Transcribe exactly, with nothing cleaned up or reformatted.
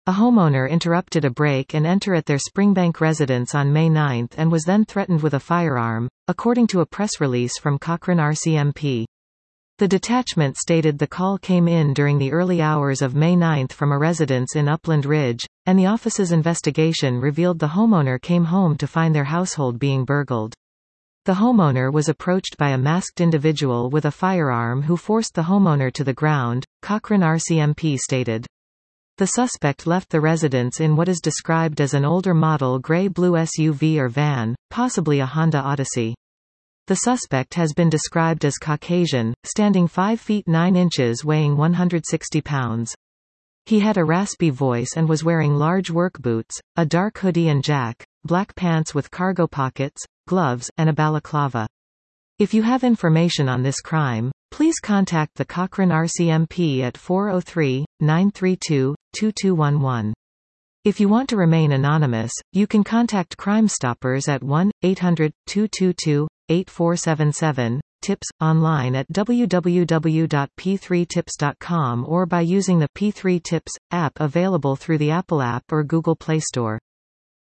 A homeowner interrupted a break and enter at their Springbank residence on May ninth and was then threatened with a firearm, according to a press release from Cochrane R C M P. The detachment stated the call came in during the early hours of May ninth from a residence in Upland Ridge, and the office's investigation revealed the homeowner came home to find their household being burgled. The homeowner was approached by a masked individual with a firearm who forced the homeowner to the ground, Cochrane R C M P stated. The suspect left the residence in what is described as an older model gray-blue S U V or van, possibly a Honda Odyssey. The suspect has been described as Caucasian, standing five feet nine inches, weighing one hundred sixty pounds. He had a raspy voice and was wearing large work boots, a dark hoodie and jack, black pants with cargo pockets, gloves, and a balaclava. If you have information on this crime, please contact the Cochrane R C M P at four oh three, nine three two, two two one one. If you want to remain anonymous, you can contact Crime Stoppers at one eight hundred, two two two, eight four seven seven, tips, online at w w w dot p three tips dot com or by using the P three Tips app available through the Apple app or Google Play Store.